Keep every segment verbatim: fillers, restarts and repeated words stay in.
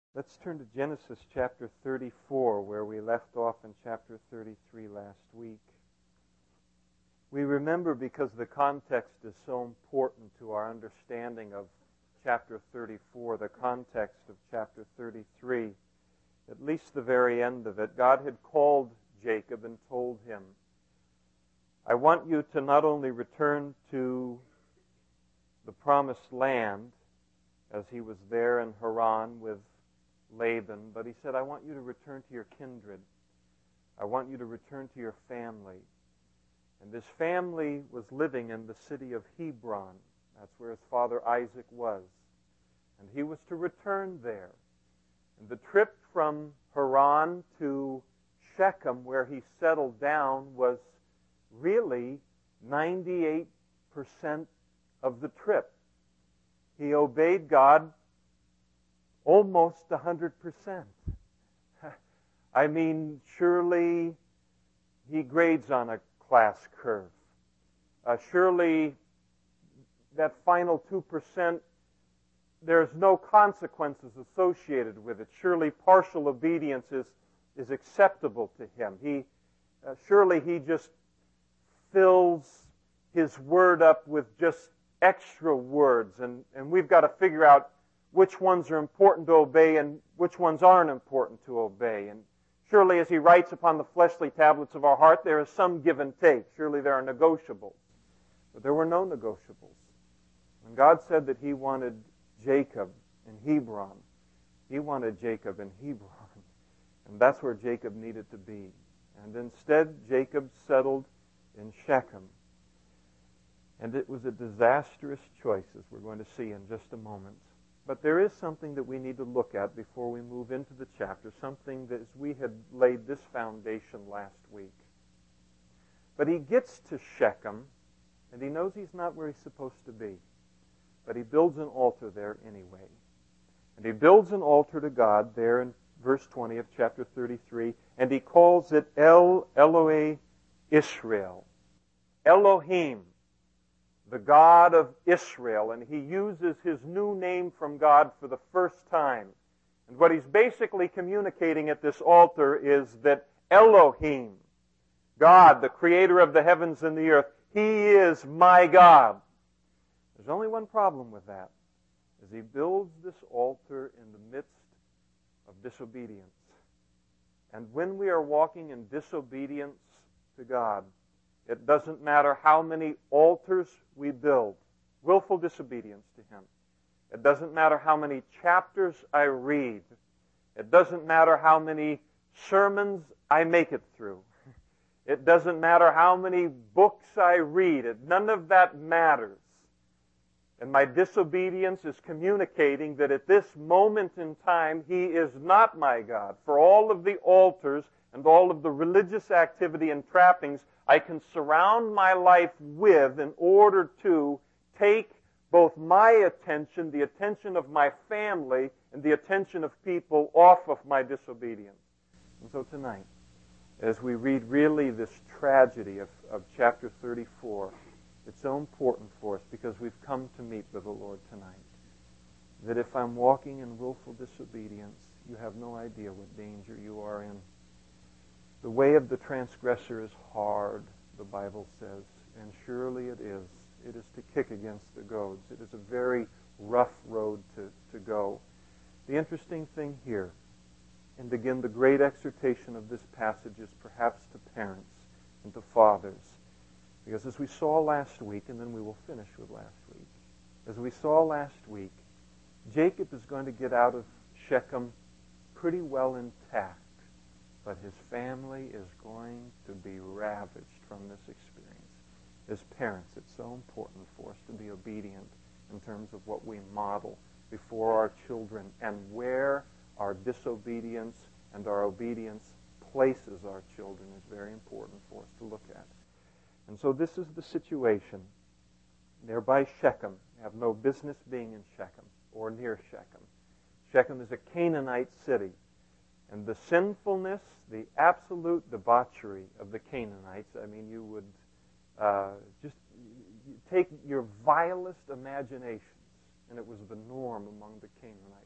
Let's turn to Genesis chapter thirty-four, where we left off in chapter thirty-three last week. We remember, because the context is so important to our understanding of chapter thirty-four, the context of chapter thirty-three, at least the very end of it. God had called Jacob and told him, I want you to not only return to the promised land, as he was there in Haran with Laban, but he said, I want you to return to your kindred. I want you to return to your family. And this family was living in the city of Hebron. That's where his father Isaac was. And he was to return there. And the trip from Haran to Shechem, where he settled down, was really ninety-eight percent of the trip. He obeyed God almost one hundred percent. I mean, surely he grades on a class curve. Uh, surely that final two percent, there's no consequences associated with it. Surely partial obedience is, is acceptable to him. He uh, surely he just fills his word up with just extra words, and, and we've got to figure out which ones are important to obey and which ones aren't important to obey. And surely as he writes upon the fleshly tablets of our heart, there is some give and take. Surely there are negotiables. But there were no negotiables. When God said that he wanted Jacob in Hebron, he wanted Jacob in Hebron. And that's where Jacob needed to be. And instead, Jacob settled in Shechem. And it was a disastrous choice, as we're going to see in just a moment. But there is something that we need to look at before we move into the chapter, something that we had laid this foundation last week. But he gets to Shechem, and he knows he's not where he's supposed to be. But he builds an altar there anyway. And he builds an altar to God there in verse twenty of chapter thirty-three, and he calls it El Elohe Israel. Elohim, the God of Israel, and he uses his new name from God for the first time. And what he's basically communicating at this altar is that Elohim, God, the creator of the heavens and the earth, he is my God. There's only one problem with that, is he builds this altar in the midst of disobedience. And when we are walking in disobedience to God, it doesn't matter how many altars we build, willful disobedience to him. It doesn't matter how many chapters I read. It doesn't matter how many sermons I make it through. It doesn't matter how many books I read. It, none of that matters. And my disobedience is communicating that at this moment in time, he is not my God. For all of the altars and all of the religious activity and trappings I can surround my life with in order to take both my attention, the attention of my family, and the attention of people off of my disobedience. And so tonight, as we read really this tragedy of, of chapter thirty-four, it's so important for us because we've come to meet with the Lord tonight, that if I'm walking in willful disobedience, you have no idea what danger you are in. The way of the transgressor is hard, the Bible says, and surely it is. It is to kick against the goads. It is a very rough road to, to go. The interesting thing here, and again the great exhortation of this passage is perhaps to parents and to fathers, because as we saw last week, and then we will finish with last week, as we saw last week, Jacob is going to get out of Shechem pretty well intact. But his family is going to be ravaged from this experience. As parents, it's so important for us to be obedient in terms of what we model before our children and where our disobedience and our obedience places our children is very important for us to look at. And so this is the situation. They're by Shechem. They have no business being in Shechem or near Shechem. Shechem is a Canaanite city. And the sinfulness, the absolute debauchery of the Canaanites, I mean, you would uh, just take your vilest imaginations, and it was the norm among the Canaanites.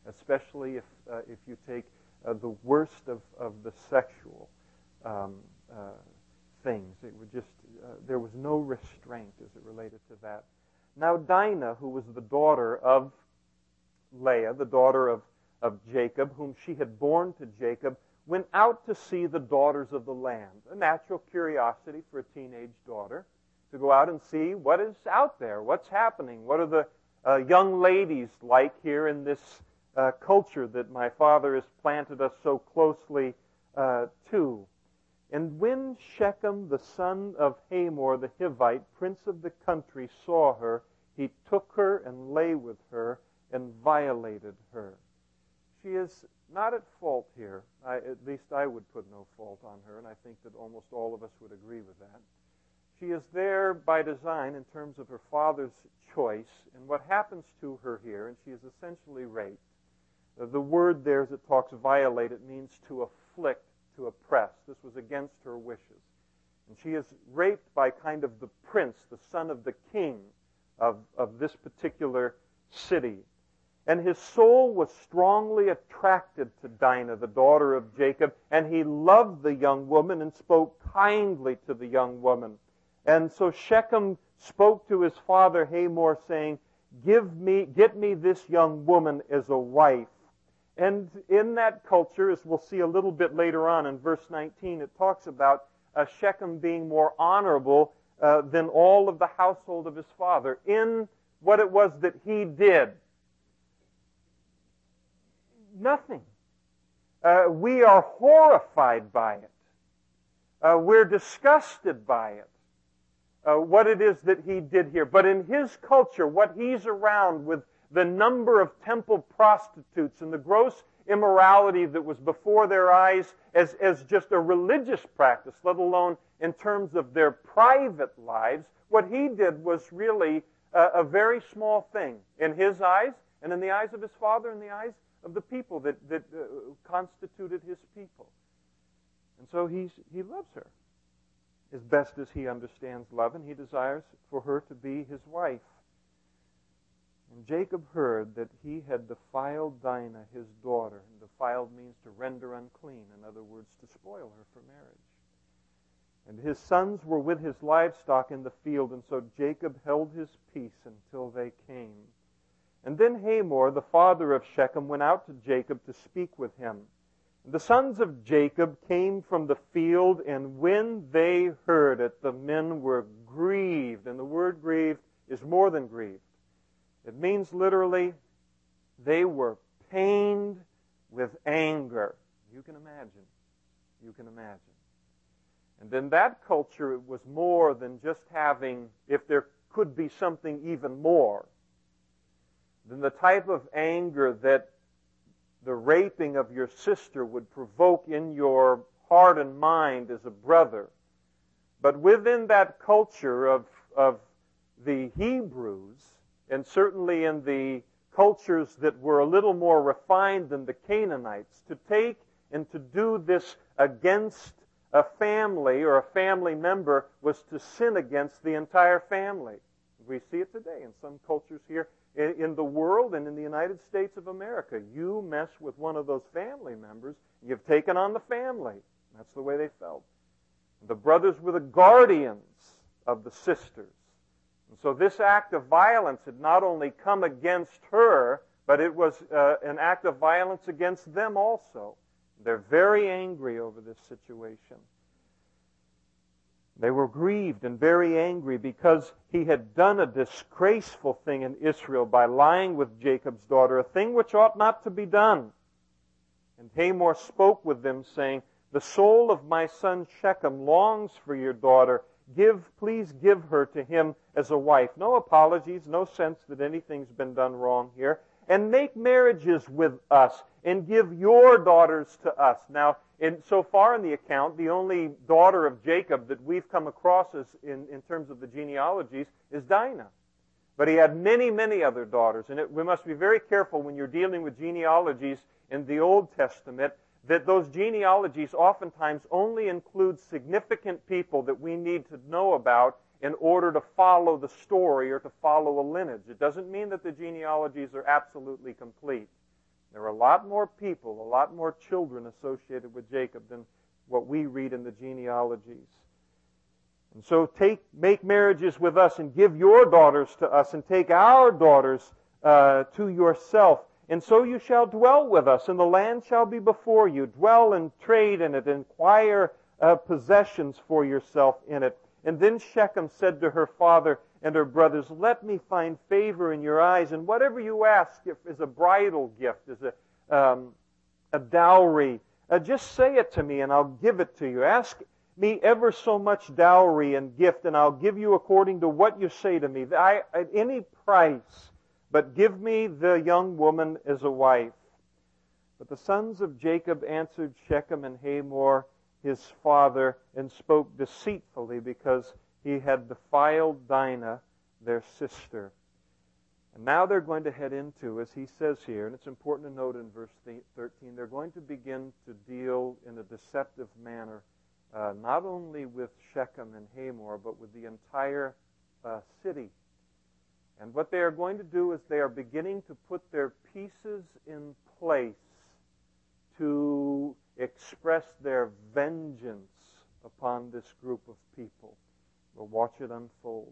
especially if uh, if you take uh, the worst of, of the sexual um, uh, things. It would just uh, there was no restraint as it related to that. Now Dinah, who was the daughter of Leah, the daughter of, of Jacob, whom she had borne to Jacob, went out to see the daughters of the land. A natural curiosity for a teenage daughter, to go out and see what is out there, what's happening, what are the uh, young ladies like here in this uh, culture that my father has planted us so closely uh, to. And when Shechem, the son of Hamor the Hivite, prince of the country, saw her, he took her and lay with her and violated her. She is not at fault here. I, at least I would put no fault on her, and I think that almost all of us would agree with that. She is there by design in terms of her father's choice, and what happens to her here, and she is essentially raped. Uh, the word there, as it talks violate, it means to afflict, to oppress. This was against her wishes. And she is raped by kind of the prince, the son of the king of, of this particular city. And his soul was strongly attracted to Dinah, the daughter of Jacob, and he loved the young woman and spoke kindly to the young woman. And so Shechem spoke to his father Hamor, saying, "Give me, get me this young woman as a wife." And in that culture, as we'll see a little bit later on in verse nineteen, it talks about uh, Shechem being more honorable uh, than all of the household of his father in what it was that he did. Nothing. Uh, we are horrified by it. Uh, we're disgusted by it. Uh, what it is that he did here. But in his culture, what he's around with the number of temple prostitutes and the gross immorality that was before their eyes as, as just a religious practice, let alone in terms of their private lives, what he did was really a, a very small thing in his eyes and in the eyes of his father and the eyes of the people that, that uh, constituted his people. And so he's, he loves her as best as he understands love, and he desires for her to be his wife. And Jacob heard that he had defiled Dinah, his daughter. And defiled means to render unclean. In other words, to spoil her for marriage. And his sons were with his livestock in the field, and so Jacob held his peace until they came. And then Hamor, the father of Shechem, went out to Jacob to speak with him. And the sons of Jacob came from the field, and when they heard it, the men were grieved. And the word grieved is more than grieved. It means literally, they were pained with anger. You can imagine. You can imagine. And in that culture, it was more than just having, if there could be something even more, than the type of anger that the raping of your sister would provoke in your heart and mind as a brother. But within that culture of, of the Hebrews, and certainly in the cultures that were a little more refined than the Canaanites, to take and to do this against a family or a family member was to sin against the entire family. We see it today in some cultures here in the world and in the United States of America. You mess with one of those family members, you've taken on the family. That's the way they felt. The brothers were the guardians of the sisters. And so this act of violence had not only come against her, but it was uh, an act of violence against them also. They're very angry over this situation. They were grieved and very angry because he had done a disgraceful thing in Israel by lying with Jacob's daughter, a thing which ought not to be done. And Hamor spoke with them, saying, "The soul of my son Shechem longs for your daughter. Give, please give her to him as a wife." No apologies, no sense that anything's been done wrong here. "And make marriages with us, and give your daughters to us." Now, in, so far in the account, the only daughter of Jacob that we've come across as in, in terms of the genealogies is Dinah. But he had many, many other daughters. And it, we must be very careful when you're dealing with genealogies in the Old Testament that those genealogies oftentimes only include significant people that we need to know about in order to follow the story or to follow a lineage. It doesn't mean that the genealogies are absolutely complete. There are a lot more people, a lot more children associated with Jacob than what we read in the genealogies. And so take, make marriages with us and give your daughters to us and take our daughters uh, to yourself. And so you shall dwell with us, and the land shall be before you. Dwell and trade in it, and acquire uh, possessions for yourself in it. And then Shechem said to her father and her brothers, let me find favor in your eyes, and whatever you ask if is a bridal gift, is a, um, a dowry, uh, just say it to me and I'll give it to you. Ask me ever so much dowry and gift, and I'll give you according to what you say to me. I, at any price, but give me the young woman as a wife. But the sons of Jacob answered Shechem and Hamor, his father, and spoke deceitfully because he had defiled Dinah, their sister. And now they're going to head into, as he says here, and it's important to note in verse thirteen, they're going to begin to deal in a deceptive manner, uh, not only with Shechem and Hamor, but with the entire uh, city. And what they are going to do is they are beginning to put their pieces in place to express their vengeance upon this group of people. We'll watch it unfold.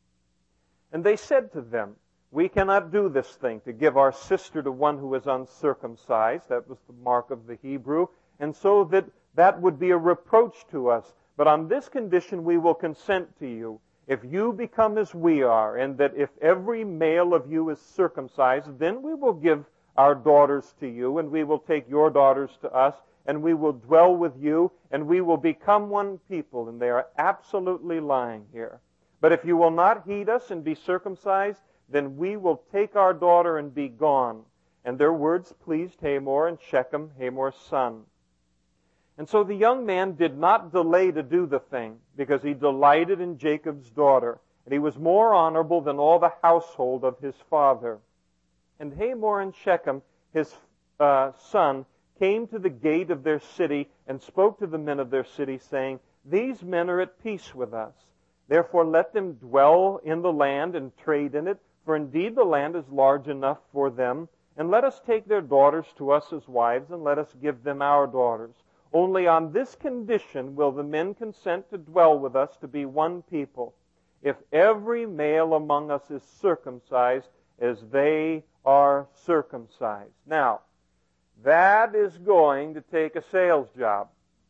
And they said to them, we cannot do this thing, to give our sister to one who is uncircumcised. That was the mark of the Hebrew. And so that that would be a reproach to us. But on this condition we will consent to you. If you become as we are, and that if every male of you is circumcised, then we will give our daughters to you, and we will take your daughters to us, and we will dwell with you, and we will become one people. And they are absolutely lying here. But if you will not heed us and be circumcised, then we will take our daughter and be gone. And their words pleased Hamor and Shechem, Hamor's son. And so the young man did not delay to do the thing, because he delighted in Jacob's daughter, and he was more honorable than all the household of his father. And Hamor and Shechem, his uh, son, came to the gate of their city and spoke to the men of their city, saying, these men are at peace with us. Therefore let them dwell in the land and trade in it, for indeed the land is large enough for them. And let us take their daughters to us as wives, and let us give them our daughters. Only on this condition will the men consent to dwell with us, to be one people, if every male among us is circumcised as they are circumcised. Now, that is going to take a sales job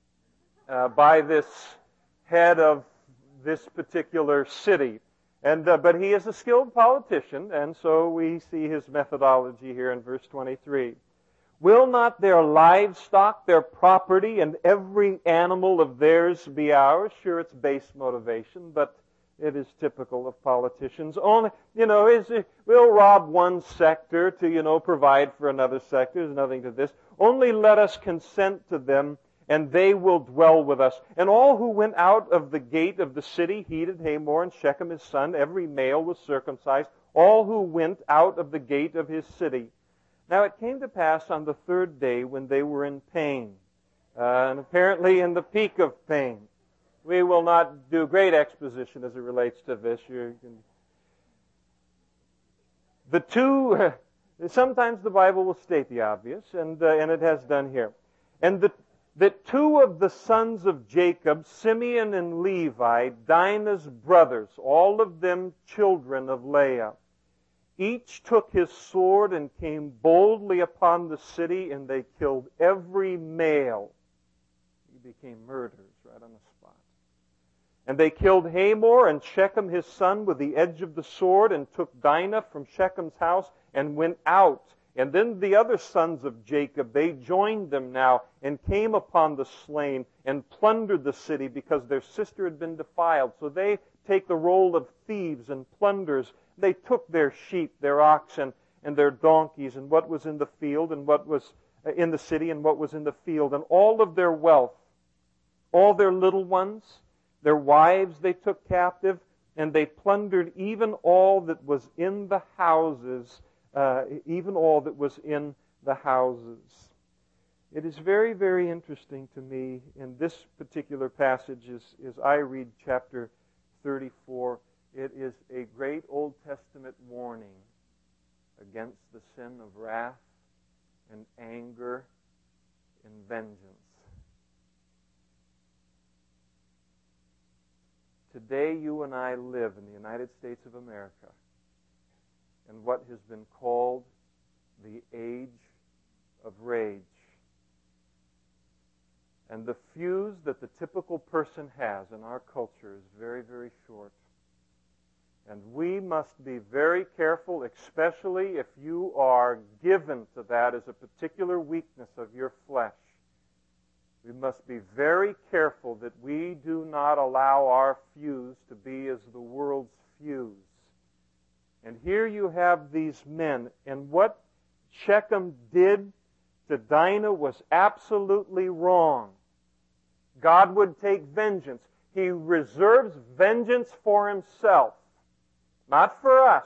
uh, by this head of this particular city. And uh, but he is a skilled politician, and so we see his methodology here in verse twenty-three. Will not their livestock, their property, and every animal of theirs be ours? Sure, it's base motivation, but it is typical of politicians. Only, you know, is it, we'll rob one sector to, you know, provide for another sector. There's nothing to this. Only let us consent to them, and they will dwell with us. And all who went out of the gate of the city heeded Hamor and Shechem his son. Every male was circumcised. All who went out of the gate of his city. Now it came to pass on the third day when they were in pain, uh, and apparently in the peak of pain. We will not do great exposition as it relates to this. You can... The two, uh, sometimes the Bible will state the obvious, and uh, and it has done here. And the that two of the sons of Jacob, Simeon and Levi, Dinah's brothers, all of them children of Leah, each took his sword and came boldly upon the city, and they killed every male. He became murderers right on the spot. And they killed Hamor and Shechem his son with the edge of the sword, and took Dinah from Shechem's house and went out. And then the other sons of Jacob, they joined them now and came upon the slain and plundered the city because their sister had been defiled. So they take the role of thieves and plunderers. They took their sheep, their oxen, and their donkeys, and what was in the field, and what was in the city, and what was in the field, and all of their wealth, all their little ones, their wives they took captive, and they plundered even all that was in the houses, uh, even all that was in the houses. It is very, very interesting to me in this particular passage as, as I read chapter thirty-four. It is a great Old Testament warning against the sin of wrath and anger and vengeance. Today, you and I live in the United States of America in what has been called the age of rage. And the fuse that the typical person has in our culture is very, very short. And we must be very careful, especially if you are given to that as a particular weakness of your flesh. We must be very careful that we do not allow our fuse to be as the world's fuse. And here you have these men, and what Shechem did to Dinah was absolutely wrong. God would take vengeance. He reserves vengeance for Himself, not for us.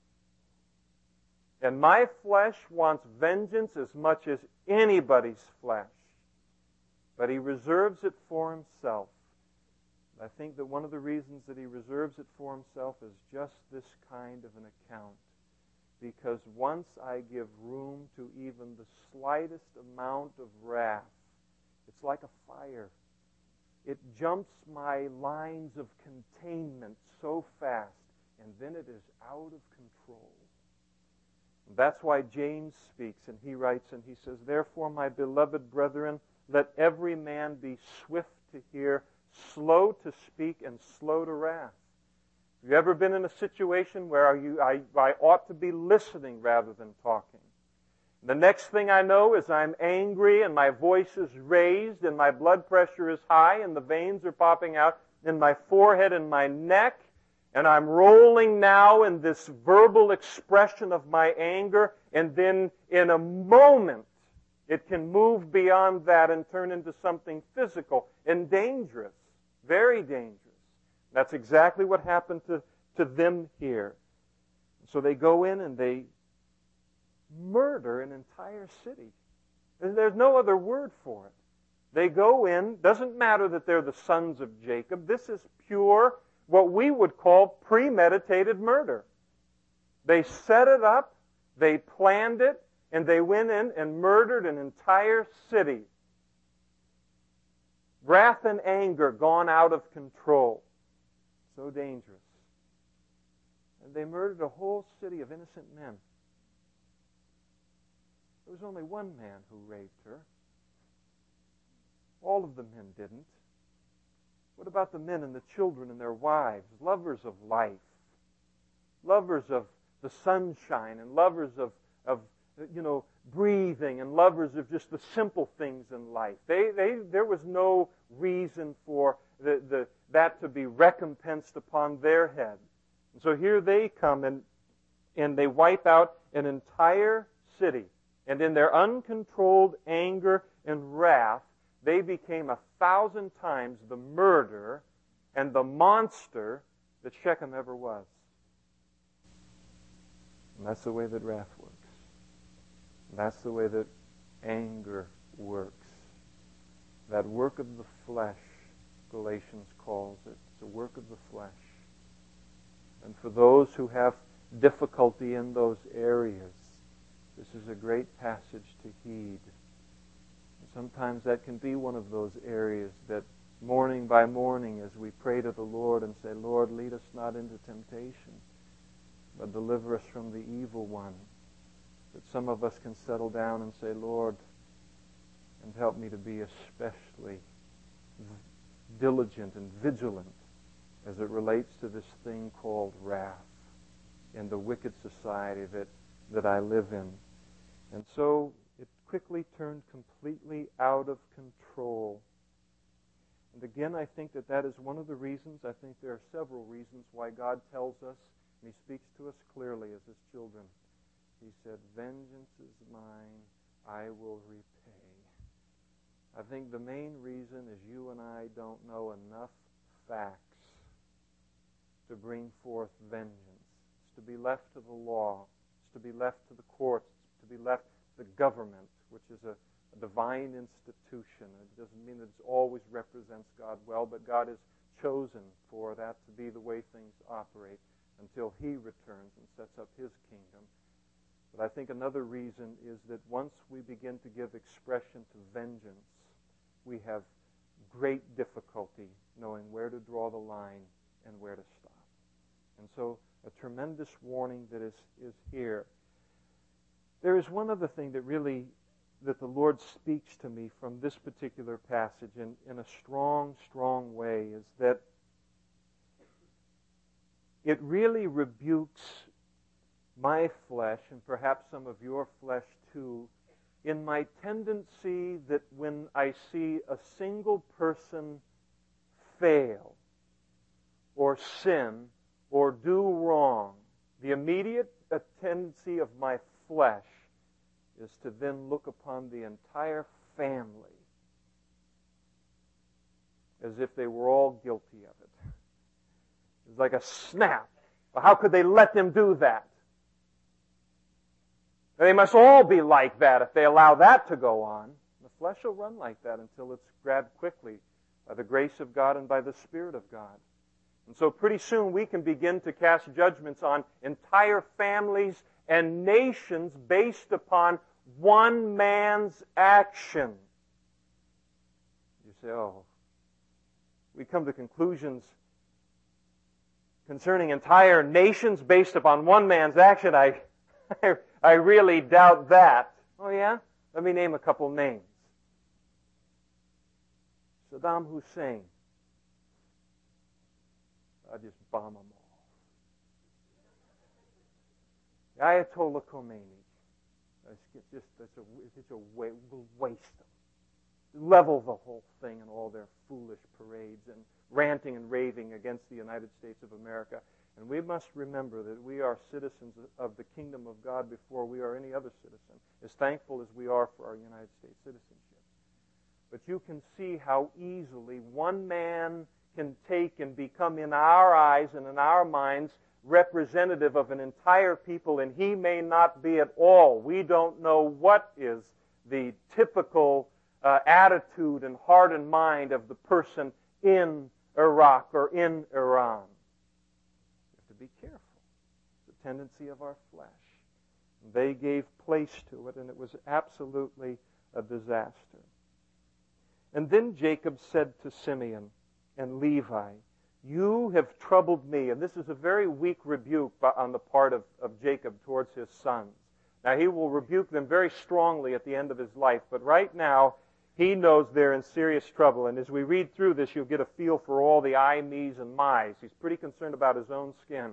And my flesh wants vengeance as much as anybody's flesh. But He reserves it for Himself. I think that one of the reasons that He reserves it for Himself is just this kind of an account. Because once I give room to even the slightest amount of wrath, it's like a fire. It jumps my lines of containment so fast, and then it is out of control. That's why James speaks, and he writes, and he says, "Therefore, my beloved brethren, let every man be swift to hear, slow to speak, and slow to wrath." Have you ever been in a situation where you, I, I ought to be listening rather than talking? The next thing I know is I'm angry and my voice is raised and my blood pressure is high and the veins are popping out in my forehead and my neck, and I'm rolling now in this verbal expression of my anger, and then in a moment it can move beyond that and turn into something physical and dangerous, very dangerous. That's exactly what happened to, to them here. So they go in and they murder an entire city. There's no other word for it. They go in, doesn't matter that they're the sons of Jacob. This is pure, what we would call premeditated murder. They set it up, they planned it, and they went in and murdered an entire city. Wrath and anger gone out of control. So dangerous. And they murdered a whole city of innocent men. There was only one man who raped her. All of the men didn't. What about the men and the children and their wives, lovers of life, lovers of the sunshine, and lovers of, of you know, breathing, and lovers of just the simple things in life? They, they, there was no reason for the, the, that to be recompensed upon their head. And so here they come and, and they wipe out an entire city. And in their uncontrolled anger and wrath, they became a thousand times the murderer and the monster that Shechem ever was. And that's the way that wrath works. And that's the way that anger works. That work of the flesh, Galatians calls it. It's a work of the flesh. And for those who have difficulty in those areas, this is a great passage to heed. And sometimes that can be one of those areas that morning by morning as we pray to the Lord and say, "Lord, lead us not into temptation, but deliver us from the evil one," that some of us can settle down and say, "Lord, and help me to be especially diligent and vigilant as it relates to this thing called wrath in the wicked society that, that I live in." And so it quickly turned completely out of control. And again, I think that that is one of the reasons, I think there are several reasons why God tells us, and He speaks to us clearly as His children. He said, "Vengeance is mine, I will repay." I think the main reason is you and I don't know enough facts to bring forth vengeance. It's to be left to the law. It's to be left to the courts. It's to be left to the government, which is a, a divine institution. It doesn't mean that it always represents God well, but God has chosen for that to be the way things operate until He returns and sets up His kingdom. But I think another reason is that once we begin to give expression to vengeance, we have great difficulty knowing where to draw the line and where to stop. And so a tremendous warning that is, is here. There is one other thing that really, that the Lord speaks to me from this particular passage in, in a strong, strong way, is that it really rebukes my flesh, and perhaps some of your flesh too, in my tendency that when I see a single person fail or sin or do wrong, the immediate tendency of my flesh is to then look upon the entire family as if they were all guilty of it. It's like a snap. Well, how could they let them do that? They must all be like that if they allow that to go on. The flesh will run like that until it's grabbed quickly by the grace of God and by the Spirit of God. And so pretty soon we can begin to cast judgments on entire families and nations based upon one man's action. You say, oh, we come to conclusions concerning entire nations based upon one man's action. I, I, I really doubt that. Oh yeah? Let me name a couple names. Saddam Hussein. I just bomb them all. Ayatollah Khomeini. It's just it's a, it's a waste them. Level the whole thing and all their foolish parades and ranting and raving against the United States of America. And we must remember that we are citizens of the kingdom of God before we are any other citizen, as thankful as we are for our United States citizenship. But you can see how easily one man can take and become in our eyes and in our minds representative of an entire people, and he may not be at all. We don't know what is the typical uh, attitude and heart and mind of the person in Iraq or in Iran. We have to be careful. It's a tendency of our flesh. They gave place to it, and it was absolutely a disaster. And then Jacob said to Simeon and Levi, "You have troubled me." And this is a very weak rebuke on the part of, of Jacob towards his sons. Now, he will rebuke them very strongly at the end of his life, but right now, he knows they're in serious trouble. And as we read through this, you'll get a feel for all the I, me's, and my's. He's pretty concerned about his own skin,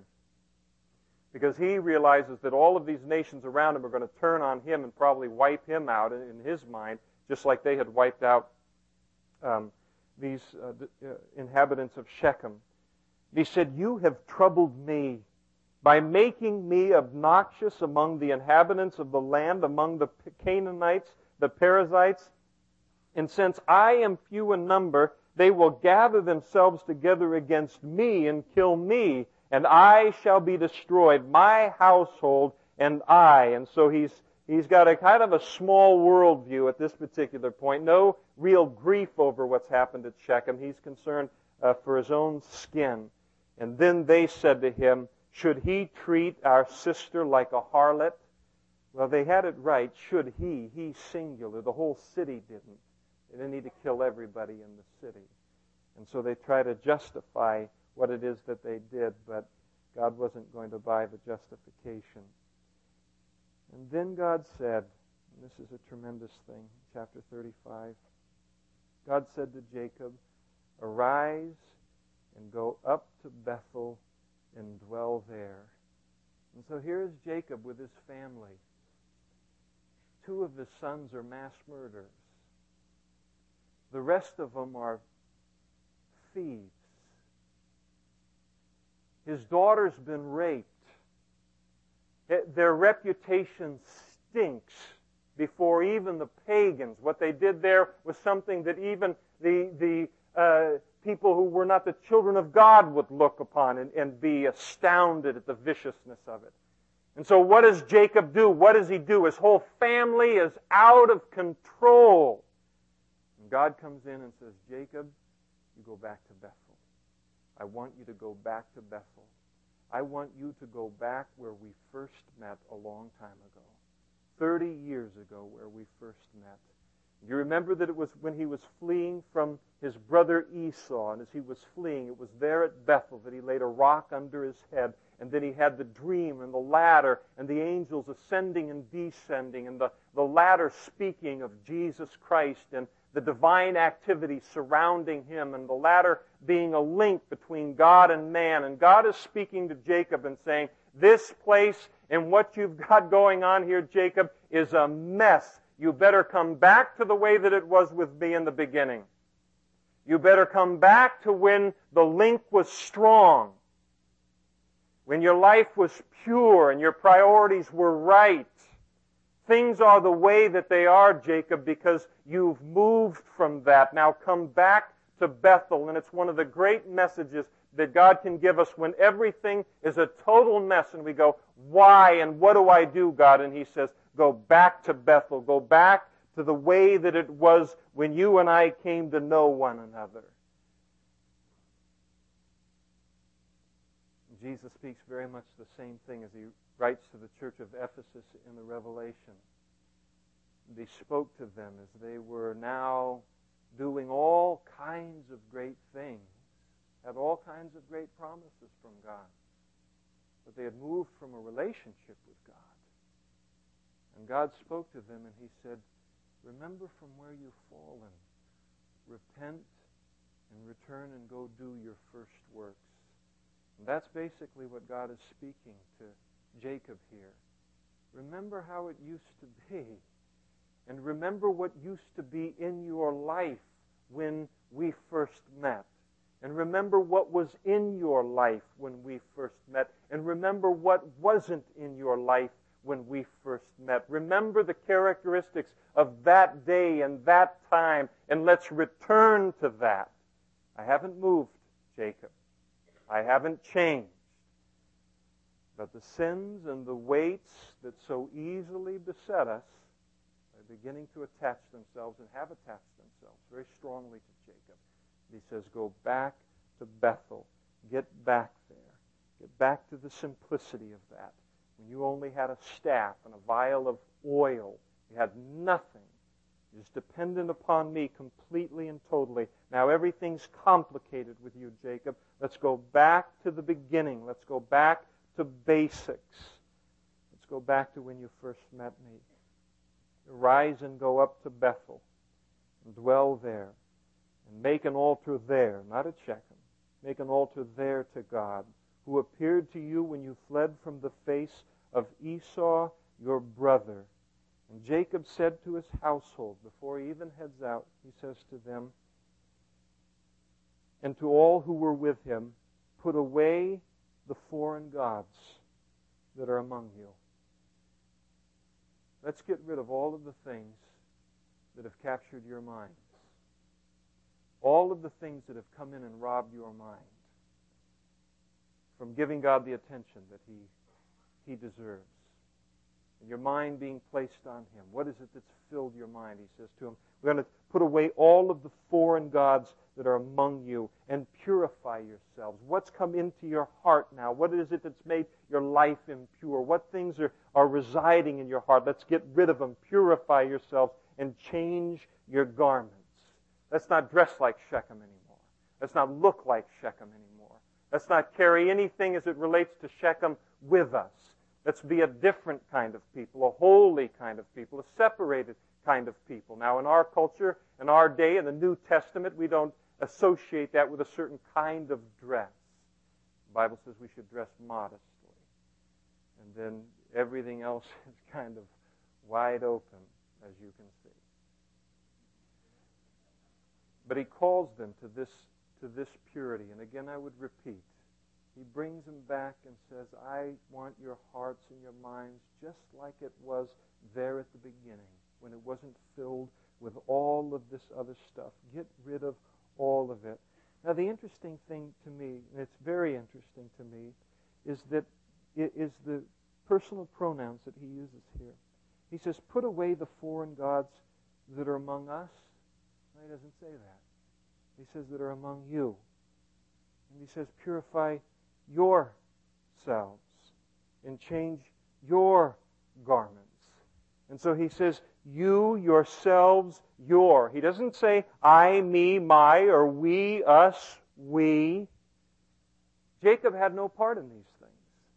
because he realizes that all of these nations around him are going to turn on him and probably wipe him out in his mind, just like they had wiped out um, these uh, uh, inhabitants of Shechem. He said, "You have troubled me by making me obnoxious among the inhabitants of the land, among the Canaanites, the Perizzites. And since I am few in number, they will gather themselves together against me and kill me, and I shall be destroyed, my household and I." And so he's he's got a kind of a small worldview at this particular point. No real grief over what's happened at Shechem. He's concerned uh, for his own skin. And then they said to him, "Should he treat our sister like a harlot?" Well, they had it right. Should he? He singular. The whole city didn't. They didn't need to kill everybody in the city. And so they try to justify what it is that they did, but God wasn't going to buy the justification. And then God said, and this is a tremendous thing, chapter thirty-five, God said to Jacob, "Arise and go up to Bethel and dwell there." And so here is Jacob with his family. Two of his sons are mass murderers. The rest of them are thieves. His daughter's been raped. Their reputation stinks before even the pagans. What they did there was something that even the, the uh, people who were not the children of God would look upon and, and be astounded at the viciousness of it. And so what does Jacob do? What does he do? His whole family is out of control. And God comes in and says, "Jacob, you go back to Bethel. I want you to go back to Bethel. I want you to go back where we first met a long time ago." thirty years ago where we first met. You remember that it was when he was fleeing from his brother Esau, and as he was fleeing, it was there at Bethel that he laid a rock under his head, and then he had the dream and the ladder and the angels ascending and descending, and the, the ladder speaking of Jesus Christ and the divine activity surrounding him, and the ladder being a link between God and man. And God is speaking to Jacob and saying, this place and what you've got going on here, Jacob, is a mess. You better come back to the way that it was with me in the beginning. You better come back to when the link was strong, when your life was pure and your priorities were right. Things are the way that they are, Jacob, because you've moved from that. Now come back to Bethel. And it's one of the great messages that God can give us when everything is a total mess and we go, why and what do I do, God? And He says, go back to Bethel. Go back to the way that it was when you and I came to know one another. Jesus speaks very much the same thing as He writes to the church of Ephesus in the Revelation. He spoke to them as they were now doing all kinds of great things, had all kinds of great promises from God. But they had moved from a relationship with God. And God spoke to them and He said, remember from where you've fallen. Repent and return and go do your first works. And that's basically what God is speaking to Jacob here. Remember how it used to be. And remember what used to be in your life when we first met. And remember what was in your life when we first met. And remember what wasn't in your life when we first met. Remember the characteristics of that day and that time. And let's return to that. I haven't moved, Jacob. I haven't changed. But the sins and the weights that so easily beset us are beginning to attach themselves and have attached themselves very strongly to Jacob. He says, go back to Bethel. Get back there. Get back to the simplicity of that. When you only had a staff and a vial of oil. You had nothing. You're just dependent upon me completely and totally. Now everything's complicated with you, Jacob. Let's go back to the beginning. Let's go back to basics. Let's go back to when you first met me. Arise and go up to Bethel and dwell there and make an altar there, not at Shechem. Make an altar there to God, who appeared to you when you fled from the face of Esau, your brother. And Jacob said to his household, before he even heads out, he says to them, and to all who were with him, put away the foreign gods that are among you. Let's get rid of all of the things that have captured your minds. All of the things that have come in and robbed your mind from giving God the attention that He, he deserves. And your mind being placed on Him. What is it that's filled your mind? He says to him, we're going to put away all of the foreign gods that are among you and purify yourselves. What's come into your heart now? What is it that's made your life impure? What things are, are residing in your heart? Let's get rid of them. Purify yourselves and change your garments. Let's not dress like Shechem anymore. Let's not look like Shechem anymore. Let's not carry anything as it relates to Shechem with us. Let's be a different kind of people, a holy kind of people, a separated kind of people. Now, in our culture, in our day, in the New Testament, we don't associate that with a certain kind of dress. The Bible says we should dress modestly. And then everything else is kind of wide open, as you can see. But he calls them to this, to this purity. And again, I would repeat, he brings them back and says, I want your hearts and your minds just like it was there at the beginning, when it wasn't filled with all of this other stuff. Get rid of all of it. Now, the interesting thing to me, and it's very interesting to me, is that it is the personal pronouns that he uses here. He says, put away the foreign gods that are among us. No, he doesn't say that. He says that are among you. And he says, purify yourselves and change your garments. And so he says, you, yourselves, your. He doesn't say I, me, my, or we, us, we. Jacob had no part in these things.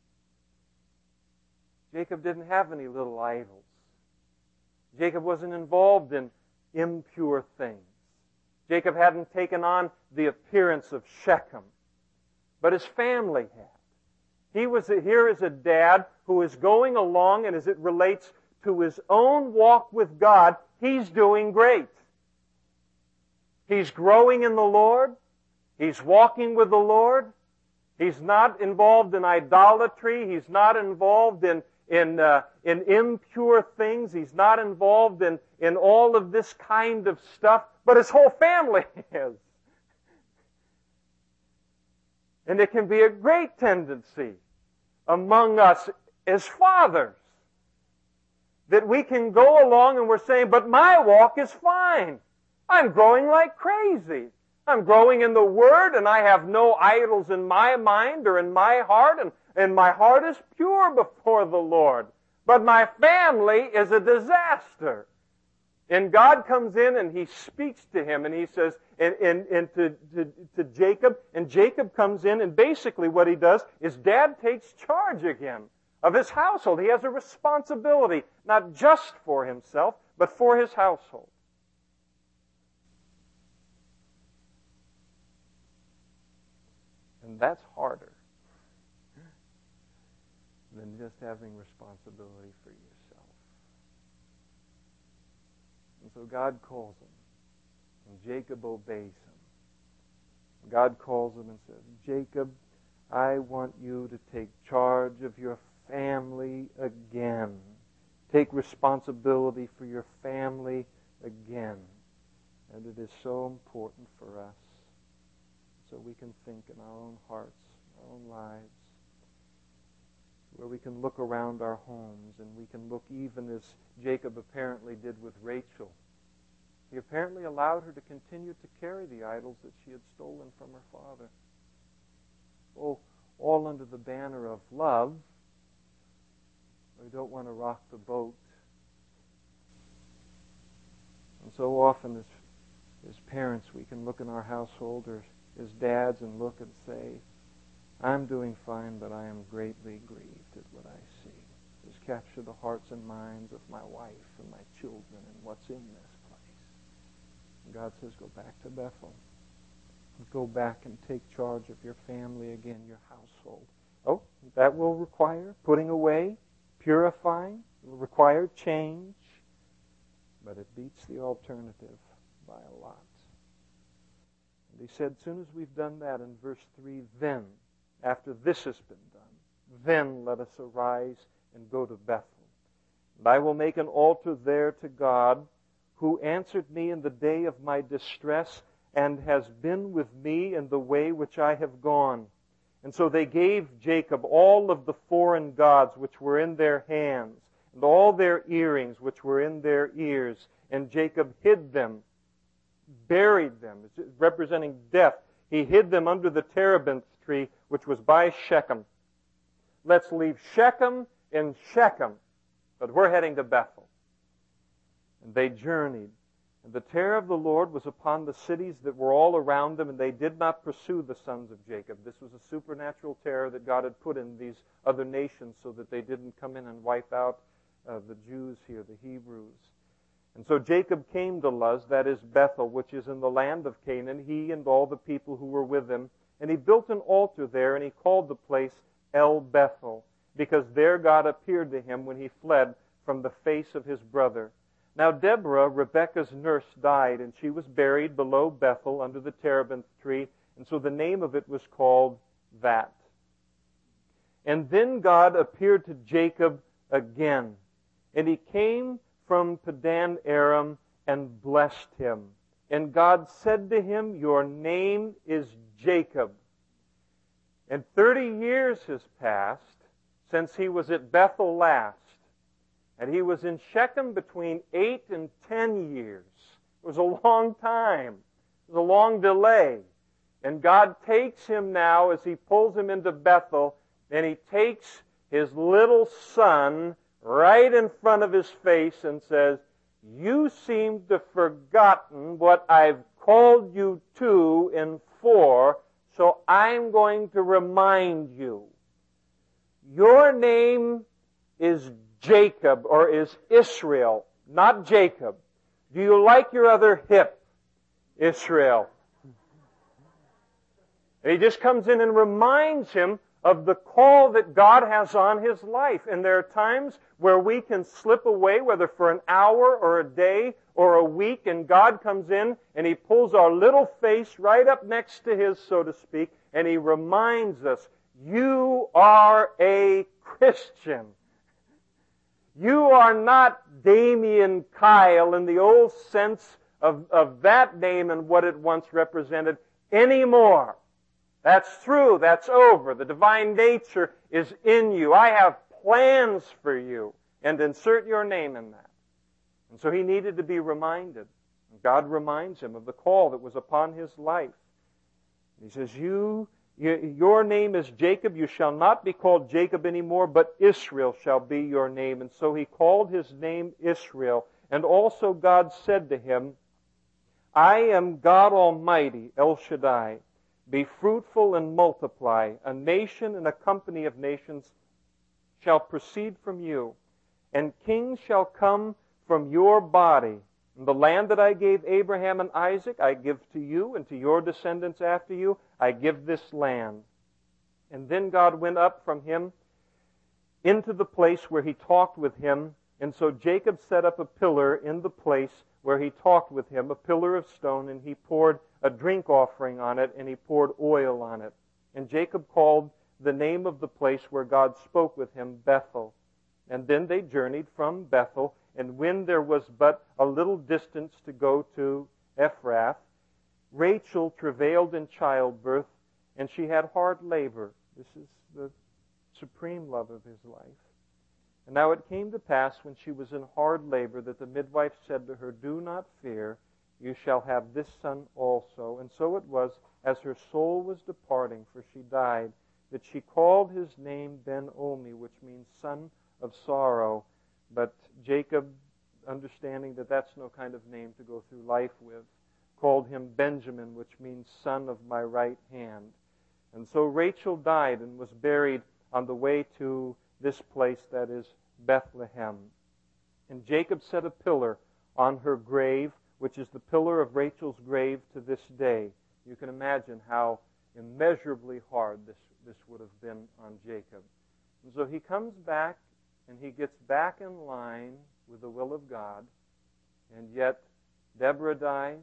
Jacob didn't have any little idols. Jacob wasn't involved in impure things. Jacob hadn't taken on the appearance of Shechem, but his family had. He was a, here is a dad who is going along, and as it relates to his own walk with God, he's doing great. He's growing in the Lord. He's walking with the Lord. He's not involved in idolatry. He's not involved in in uh, in impure things. He's not involved in in all of this kind of stuff. But his whole family is. And it can be a great tendency among us as fathers that we can go along and we're saying, but my walk is fine. I'm growing like crazy. I'm growing in the Word, and I have no idols in my mind or in my heart, and, and my heart is pure before the Lord. But my family is a disaster. And God comes in and He speaks to him, and He says, and, and, and to, to, to Jacob, and Jacob comes in, and basically what he does is Dad takes charge again of his household. He has a responsibility, not just for himself, but for his household. And that's harder than just having responsibility for yourself. And so God calls him, and Jacob obeys him. God calls him and says, Jacob, I want you to take charge of your family again. Take responsibility for your family again. And it is so important for us, so we can think in our own hearts, our own lives, where we can look around our homes, and we can look even as Jacob apparently did with Rachel. He apparently allowed her to continue to carry the idols that she had stolen from her father. Oh, all under the banner of love. We don't want to rock the boat. And so often as, as parents, we can look in our household or as dads and look and say, I'm doing fine, but I am greatly grieved at what I see. Just capture the hearts and minds of my wife and my children and what's in this place. And God says, go back to Bethel. Go back and take charge of your family again, your household. Oh, that will require putting away, purifying. It will require change. But it beats the alternative by a lot. And he said, as soon as we've done that in verse three, then, after this has been done, then let us arise and go to Bethel. And I will make an altar there to God, who answered me in the day of my distress, and has been with me in the way which I have gone. And so they gave Jacob all of the foreign gods which were in their hands, and all their earrings which were in their ears. And Jacob hid them, buried them, representing death. He hid them under the terebinth tree, which was by Shechem. Let's leave Shechem in Shechem, but we're heading to Bethel. And they journeyed. And the terror of the Lord was upon the cities that were all around them, and they did not pursue the sons of Jacob. This was a supernatural terror that God had put in these other nations so that they didn't come in and wipe out uh, the Jews here, the Hebrews. And so Jacob came to Luz, that is Bethel, which is in the land of Canaan, he and all the people who were with him. And he built an altar there, and he called the place El Bethel, because there God appeared to him when he fled from the face of his brother. Now Deborah, Rebekah's nurse, died, and she was buried below Bethel under the terebinth tree, and so the name of it was called that. And then God appeared to Jacob again, and he came from Padan Aram and blessed him. And God said to him, your name is Jacob. And thirty years has passed since he was at Bethel last. And he was in Shechem between eight and ten years. It was a long time. It was a long delay. And God takes him now as he pulls him into Bethel, and he takes his little son right in front of his face and says, you seem to have forgotten what I've called you to and for, so I'm going to remind you. Your name is Jacob, or is Israel, not Jacob. Do you like your other hip, Israel? And he just comes in and reminds him of the call that God has on his life. And there are times where we can slip away, whether for an hour or a day or a week, and God comes in and He pulls our little face right up next to His, so to speak, and He reminds us, you are a Christian. You are not Damien Kyle in the old sense of, of that name and what it once represented anymore. That's through. That's over. The divine nature is in you. I have plans for you. And insert your name in that. And so he needed to be reminded. God reminds him of the call that was upon his life. He says, you, you, your name is Jacob. You shall not be called Jacob anymore, but Israel shall be your name. And so he called his name Israel. And also God said to him, I am God Almighty, El Shaddai. Be fruitful and multiply. A nation and a company of nations shall proceed from you, and kings shall come from your body. And the land that I gave Abraham and Isaac, I give to you and to your descendants after you. I give this land. And then God went up from him into the place where he talked with him. And so Jacob set up a pillar in the place where he talked with him, a pillar of stone, and he poured a drink offering on it, and he poured oil on it. And Jacob called the name of the place where God spoke with him Bethel. And then they journeyed from Bethel, and when there was but a little distance to go to Ephrath, Rachel travailed in childbirth, and she had hard labor. This is the supreme love of his life. And now it came to pass when she was in hard labor that the midwife said to her, do not fear, you shall have this son also. And so it was, as her soul was departing, for she died, that she called his name Ben-Omi, which means son of sorrow. But Jacob, understanding that that's no kind of name to go through life with, called him Benjamin, which means son of my right hand. And so Rachel died and was buried on the way to this place that is Bethlehem. And Jacob set a pillar on her grave, which is the pillar of Rachel's grave to this day. You can imagine how immeasurably hard this, this would have been on Jacob. And so he comes back, and he gets back in line with the will of God, and yet Deborah dies,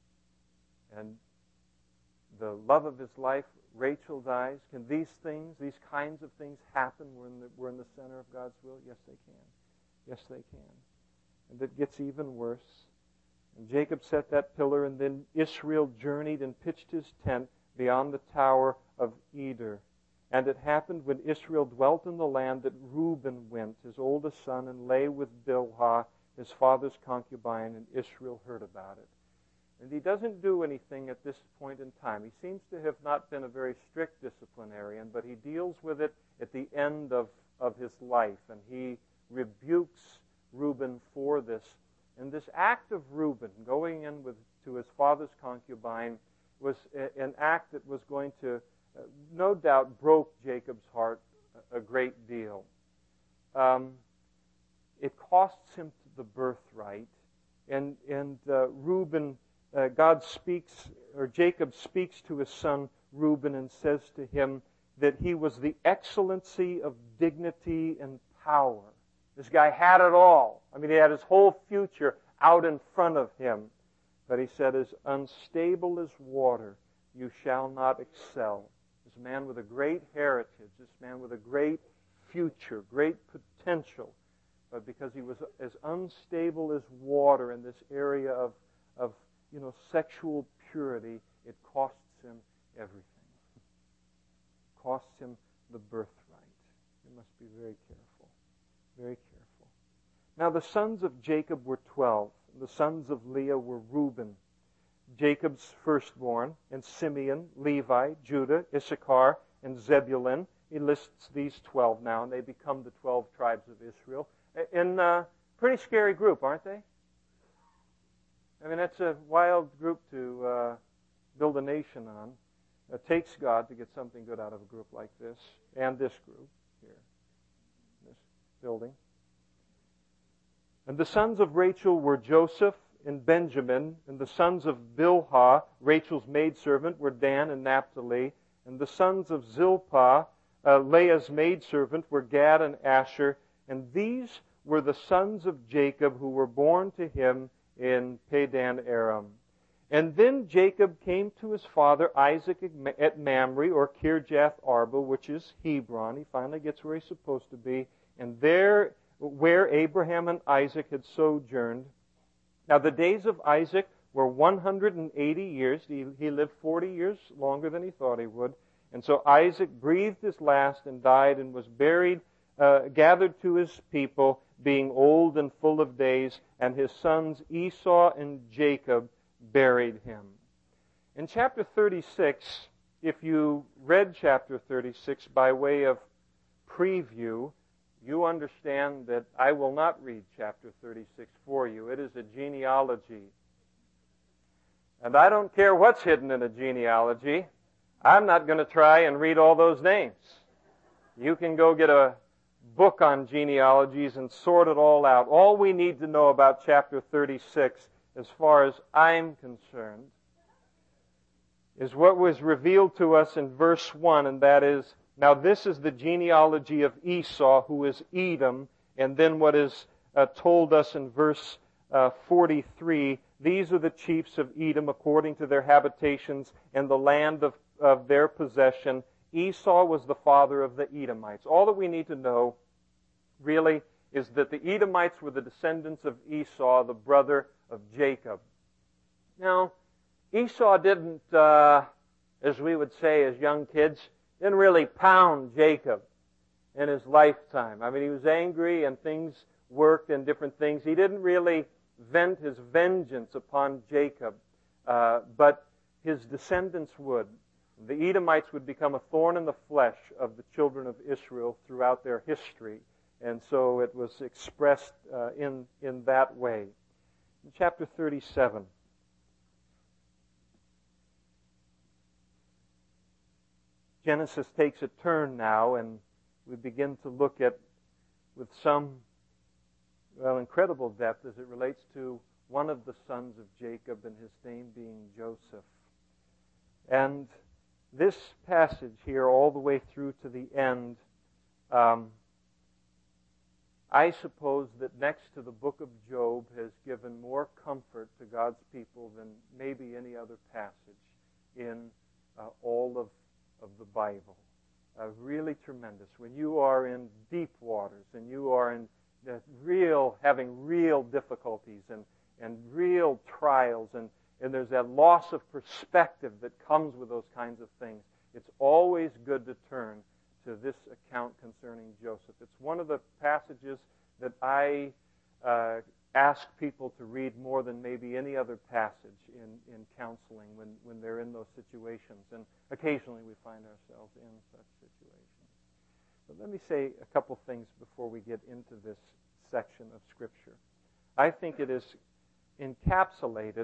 and the love of his life, Rachel dies. Can these things, these kinds of things happen when we're in the, we're in the center of God's will? Yes, they can. Yes, they can. And it gets even worse. And Jacob set that pillar, and then Israel journeyed and pitched his tent beyond the tower of Eder. And it happened when Israel dwelt in the land that Reuben went, his oldest son, and lay with Bilhah, his father's concubine, and Israel heard about it. And he doesn't do anything at this point in time. He seems to have not been a very strict disciplinarian, but he deals with it at the end of, of his life, and he rebukes Reuben for this. And this act of Reuben, going in with to his father's concubine, was a, an act that was going to, uh, no doubt, broke Jacob's heart a, a great deal. Um, it costs him the birthright, and and uh, Reuben. Uh, God speaks, or Jacob speaks to his son Reuben and says to him that he was the excellency of dignity and power. This guy had it all. I mean, he had his whole future out in front of him. But he said, as unstable as water, you shall not excel. This man with a great heritage, this man with a great future, great potential. But because he was as unstable as water in this area of, of you know, sexual purity, it costs him everything. It costs him the birthright. You must be very careful. Very careful. Now the sons of Jacob were twelve. The sons of Leah were Reuben, Jacob's firstborn, and Simeon, Levi, Judah, Issachar, and Zebulun. He lists these twelve now, and they become the twelve tribes of Israel. In a pretty scary group, aren't they? I mean, that's a wild group to uh, build a nation on. It takes God to get something good out of a group like this, and this group here, this building. And the sons of Rachel were Joseph and Benjamin, and the sons of Bilhah, Rachel's maidservant, were Dan and Naphtali, and the sons of Zilpah, uh, Leah's maidservant, were Gad and Asher, and these were the sons of Jacob who were born to him in Padan Aram. And then Jacob came to his father Isaac at Mamre, or Kirjath Arba, which is Hebron. He finally gets where he's supposed to be, and there where Abraham and Isaac had sojourned. Now the days of Isaac were one hundred eighty years. He, he lived forty years longer than he thought he would. And so Isaac breathed his last and died and was buried, uh, gathered to his people, being old and full of days, and his sons Esau and Jacob buried him. In chapter thirty-six, if you read chapter thirty-six by way of preview, you understand that I will not read chapter thirty-six for you. It is a genealogy. And I don't care what's hidden in a genealogy. I'm not going to try and read all those names. You can go get a book on genealogies and sort it all out. All we need to know about chapter thirty-six, as far as I'm concerned, is what was revealed to us in verse one, and that is, now this is the genealogy of Esau, who is Edom, and then what is uh, told us in verse uh, forty-three, these are the chiefs of Edom according to their habitations and the land of, of their possession. Esau was the father of the Edomites. All that we need to know, really, is that the Edomites were the descendants of Esau, the brother of Jacob. Now, Esau didn't, uh, as we would say as young kids, didn't really pound Jacob in his lifetime. I mean, he was angry and things worked and different things. He didn't really vent his vengeance upon Jacob, uh, but his descendants would. The Edomites would become a thorn in the flesh of the children of Israel throughout their history, and so it was expressed uh, in, in that way. In chapter thirty-seven, Genesis takes a turn now, and we begin to look at, with some, well, incredible depth as it relates to one of the sons of Jacob, and his name being Joseph. And this passage here, all the way through to the end, um, I suppose that next to the book of Job has given more comfort to God's people than maybe any other passage in uh, all of, of the Bible. Uh, really tremendous. When you are in deep waters and you are in uh, real, having real difficulties and, and real trials, and, and there's that loss of perspective that comes with those kinds of things, it's always good to turn to this account concerning Joseph. It's one of the passages that I uh, ask people to read more than maybe any other passage in, in counseling when, when they're in those situations. And occasionally we find ourselves in such situations. But let me say a couple things before we get into this section of Scripture. I think it is encapsulated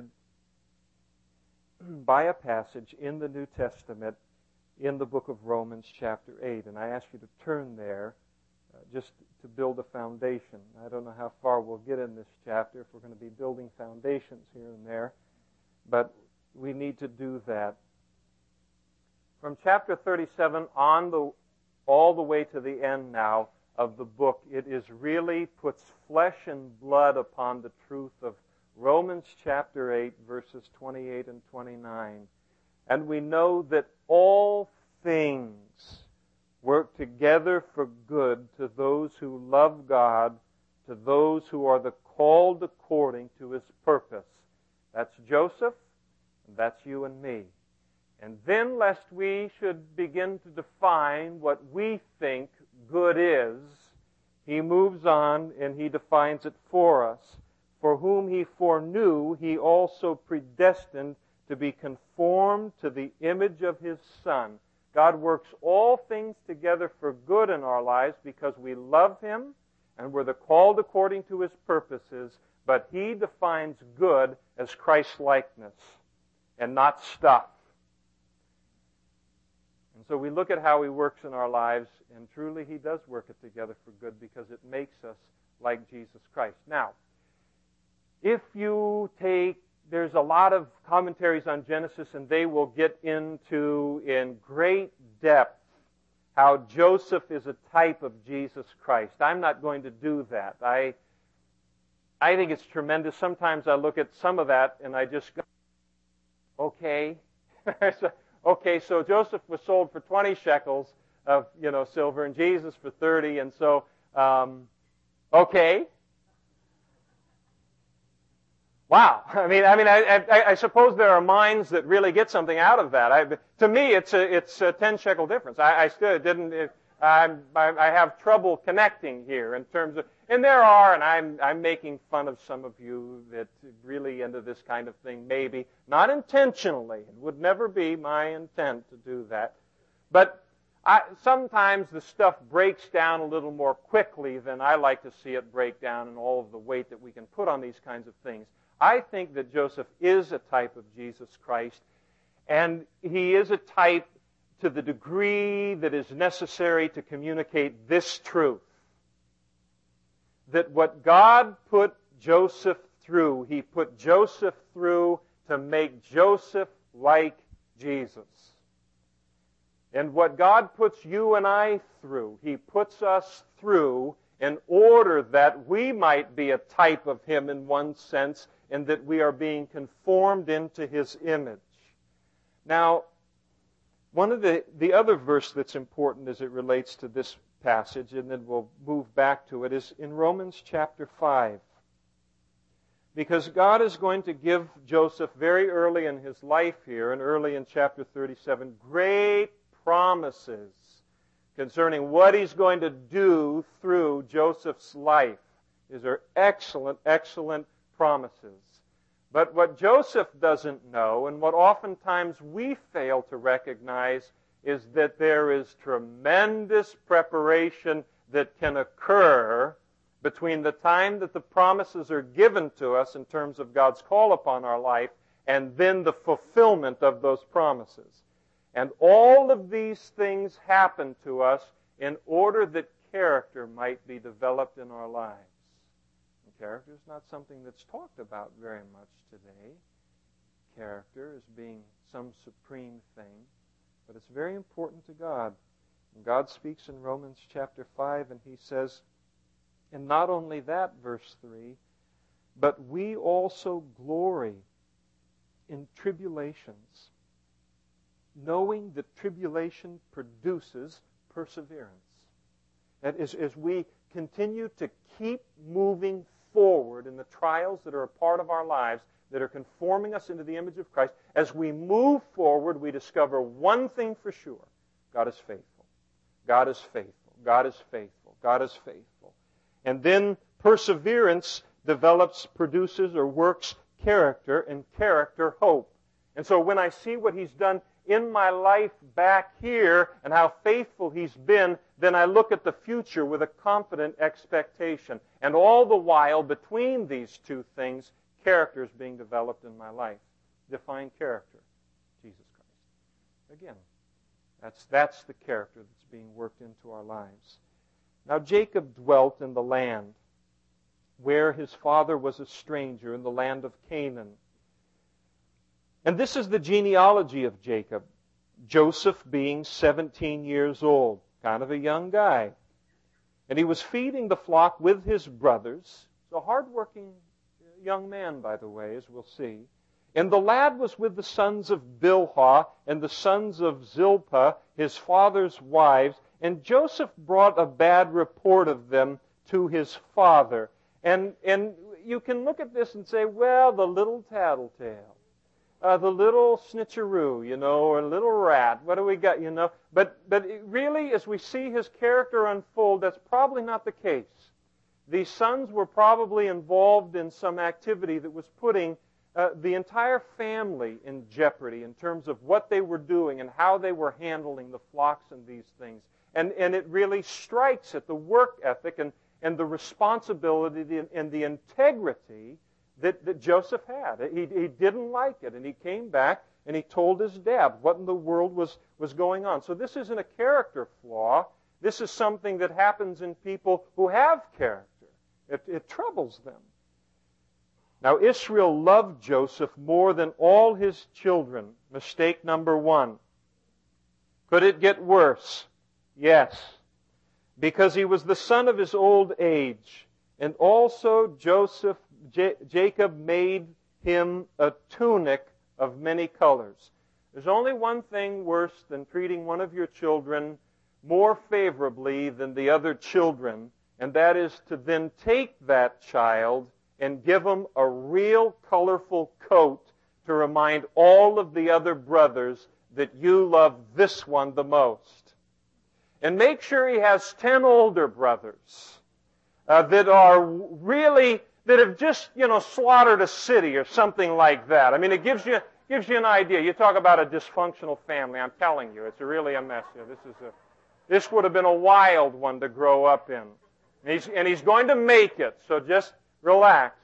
by a passage in the New Testament in the book of Romans chapter eight. And I ask you to turn there uh, just to build a foundation. I don't know how far we'll get in this chapter if we're going to be building foundations here and there, but we need to do that. From chapter thirty-seven on the all the way to the end now of the book, it is really puts flesh and blood upon the truth of Romans chapter eight, verses twenty-eight and twenty-nine. And we know that all things work together for good to those who love God, to those who are the called according to His purpose. That's Joseph, and that's you and me. And then, lest we should begin to define what we think good is, he moves on and he defines it for us. For whom He foreknew, He also predestined to be conformed to the image of His Son. God works all things together for good in our lives because we love Him and we're the called according to His purposes, but He defines good as Christ-likeness and not stuff. And so we look at how He works in our lives, and truly He does work it together for good because it makes us like Jesus Christ. Now, if you take, there's a lot of commentaries on Genesis, and they will get into in great depth how Joseph is a type of Jesus Christ. I'm not going to do that. I, I think it's tremendous. Sometimes I look at some of that and I just go, okay. Okay, so Joseph was sold for twenty shekels of, you know, silver, and Jesus for thirty, and so, um, okay. Wow. I mean, I mean, I, I, I suppose there are minds that really get something out of that. I, to me, it's a it's a ten shekel difference. I, I still didn't. It, I'm, I, I have trouble connecting here in terms of, and there are, and I'm I'm making fun of some of you that really into this kind of thing. Maybe not intentionally. It would never be my intent to do that, but I, sometimes the stuff breaks down a little more quickly than I like to see it break down, and all of the weight that we can put on these kinds of things. I think that Joseph is a type of Jesus Christ, and he is a type to the degree that is necessary to communicate this truth. That what God put Joseph through, He put Joseph through to make Joseph like Jesus. And what God puts you and I through, He puts us through in order that we might be a type of Him in one sense, and that we are being conformed into His image. Now, one of the, the other verse that's important as it relates to this passage, and then we'll move back to it, is in Romans chapter five. Because God is going to give Joseph very early in his life here, and early in chapter thirty-seven, great promises concerning what He's going to do through Joseph's life. These are excellent, excellent promises. But what Joseph doesn't know, and what oftentimes we fail to recognize, is that there is tremendous preparation that can occur between the time that the promises are given to us in terms of God's call upon our life and then the fulfillment of those promises. And all of these things happen to us in order that character might be developed in our lives. Character is not something that's talked about very much today. Character as being some supreme thing, but it's very important to God. And God speaks in Romans chapter five, and He says, and not only that, verse three, but we also glory in tribulations, knowing that tribulation produces perseverance. That is, as we continue to keep moving forward in the trials that are a part of our lives, that are conforming us into the image of Christ, as we move forward, we discover one thing for sure. God is faithful. God is faithful. God is faithful. God is faithful. And then perseverance develops, produces, or works character, and character hope. And so when I see what He's done in my life back here and how faithful He's been, then I look at the future with a confident expectation. And all the while, between these two things, character is being developed in my life. Define character. Jesus Christ. Again, that's, that's the character that's being worked into our lives. Now, Jacob dwelt in the land where his father was a stranger, in the land of Canaan. And this is the genealogy of Jacob. Joseph being seventeen years old, kind of a young guy. And he was feeding the flock with his brothers. He's a hard-working young man, by the way, as we'll see. And the lad was with the sons of Bilhah and the sons of Zilpah, his father's wives. And Joseph brought a bad report of them to his father. And, and you can look at this and say, well, the little tattletale. Uh, the little snitcheroo, you know, or little rat. What do we got, you know? But but it really, as we see his character unfold, that's probably not the case. These sons were probably involved in some activity that was putting uh, the entire family in jeopardy in terms of what they were doing and how they were handling the flocks and these things. And and it really strikes at the work ethic and, and the responsibility and the integrity that, that Joseph had. He, he didn't like it, and he came back and he told his dad what in the world was, was going on. So this isn't a character flaw. This is something that happens in people who have character. It, it troubles them. Now, Israel loved Joseph more than all his children. Mistake number one. Could it get worse? Yes. Because he was the son of his old age. And also Joseph, J- Jacob made him a tunic of many colors. There's only one thing worse than treating one of your children more favorably than the other children, and that is to then take that child and give him a real colorful coat to remind all of the other brothers that you love this one the most. And make sure he has ten older brothers uh, that are really, that have just, you know, slaughtered a city or something like that. I mean, it gives you gives you an idea. You talk about a dysfunctional family. I'm telling you, it's really a mess here. This is a, this would have been a wild one to grow up in. And he's, and he's going to make it, so just relax.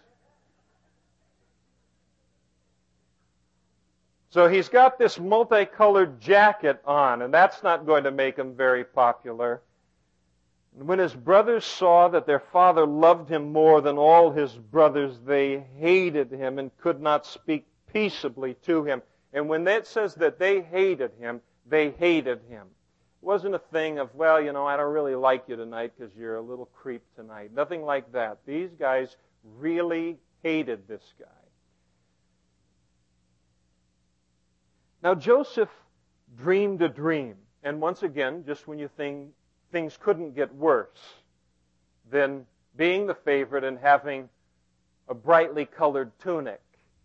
So he's got this multicolored jacket on, and that's not going to make him very popular. And when his brothers saw that their father loved him more than all his brothers, they hated him and could not speak peaceably to him. And when it says that they hated him, they hated him. It wasn't a thing of, well, you know, I don't really like you tonight because you're a little creep tonight. Nothing like that. These guys really hated this guy. Now, Joseph dreamed a dream. And once again, just when you think things couldn't get worse than being the favorite and having a brightly colored tunic.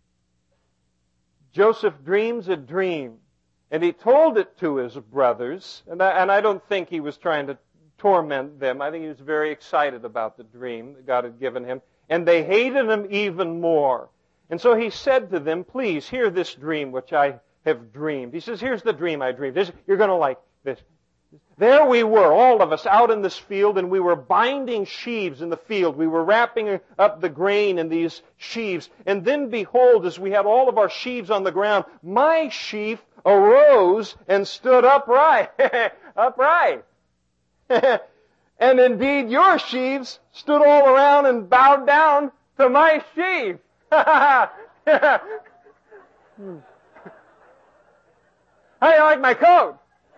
Joseph dreams a dream, and he told it to his brothers, and I, and I don't think he was trying to torment them. I think he was very excited about the dream that God had given him, and they hated him even more. And so he said to them, please, hear this dream which I have dreamed. He says, here's the dream I dreamed. This, you're going to like this. There we were, all of us, out in this field, and we were binding sheaves in the field. We were wrapping up the grain in these sheaves. And then, behold, as we had all of our sheaves on the ground, my sheaf arose and stood upright. upright. And indeed, your sheaves stood all around and bowed down to my sheaf. How do you like my coat?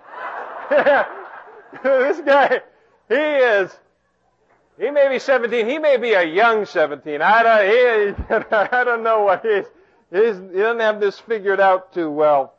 This guy, he is, he may be seventeen, he may be a young seventeen. I don't, he, I don't know what he's, he's, he doesn't have this figured out too well.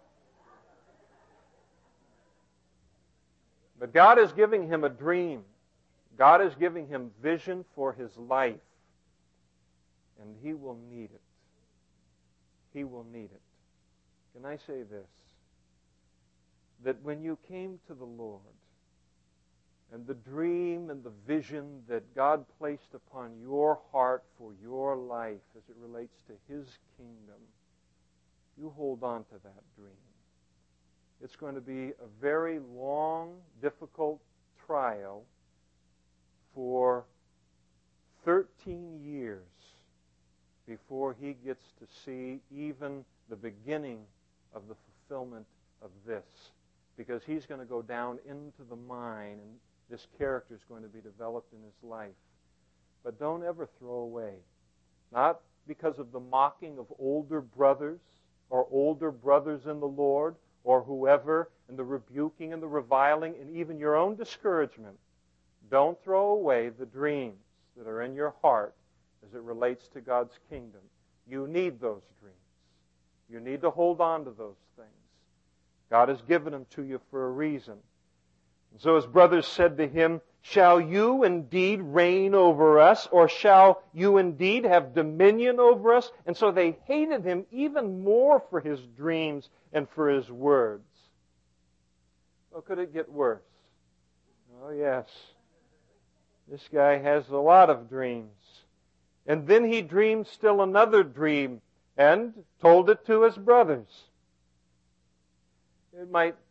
But God is giving him a dream. God is giving him vision for his life. And he will need it. He will need it. Can I say this? That when you came to the Lord, and the dream and the vision that God placed upon your heart for your life as it relates to His kingdom, you hold on to that dream. It's going to be a very long, difficult trial for thirteen years before he gets to see even the beginning of the fulfillment of this. Because he's going to go down into the mine, and this character is going to be developed in his life. But don't ever throw away. Not because of the mocking of older brothers or older brothers in the Lord or whoever, and the rebuking and the reviling and even your own discouragement. Don't throw away the dreams that are in your heart as it relates to God's kingdom. You need those dreams. You need to hold on to those things. God has given them to you for a reason. And so his brothers said to him, "Shall you indeed reign over us, or shall you indeed have dominion over us?" And so they hated him even more for his dreams and for his words. Well, could it get worse? Oh, yes. This guy has a lot of dreams. And then he dreamed still another dream and told it to his brothers. It might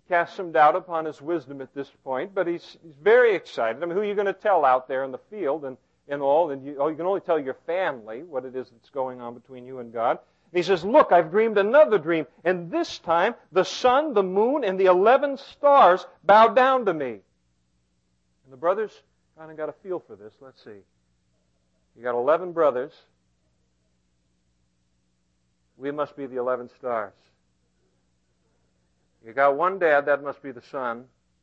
casts some doubt upon his wisdom at this point, but he's, he's very excited. I mean, who are you going to tell out there in the field and, and all? And you, oh, you can only tell your family what it is that's going on between you and God. And he says, look, I've dreamed another dream, and this time the sun, the moon, and the eleven stars bow down to me. And the brothers kind of got a feel for this. Let's see. You got eleven brothers. We must be the eleven stars. You got one dad, that must be the sun.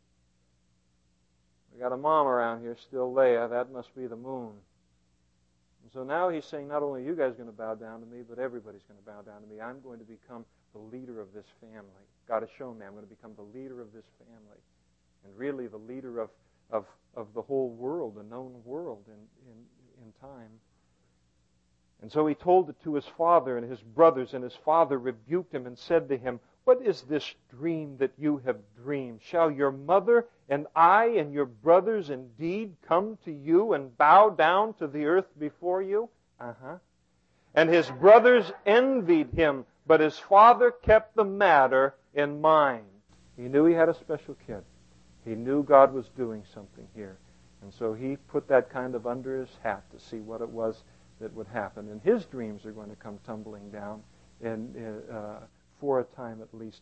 We got a mom around here, still Leah, that must be the moon. And so now he's saying, not only are you guys going to bow down to me, but everybody's going to bow down to me. I'm going to become the leader of this family. God has shown me I'm going to become the leader of this family. And really the leader of, of, of the whole world, the known world in, in, in time. And so he told it to his father and his brothers, and his father rebuked him and said to him, what is this dream that you have dreamed? Shall your mother and I and your brothers indeed come to you and bow down to the earth before you? Uh-huh. And his brothers envied him, but his father kept the matter in mind. He knew he had a special kid. He knew God was doing something here. And so he put that kind of under his hat to see what it was that would happen. And his dreams are going to come tumbling down, and uh, for a time at least,